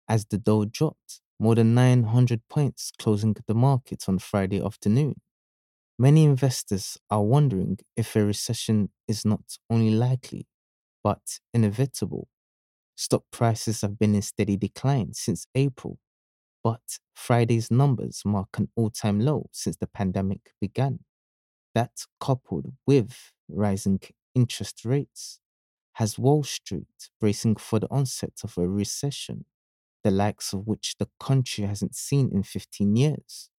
as the Dow dropped more than 900 points, closing the market on Friday afternoon. Many investors are wondering if a recession is not only likely, but inevitable. Stock prices have been in steady decline since April, but Friday's numbers mark an all time low since the pandemic began. That, coupled with rising interest rates, has Wall Street bracing for the onset of a recession, the likes of which the country hasn't seen in 15 years.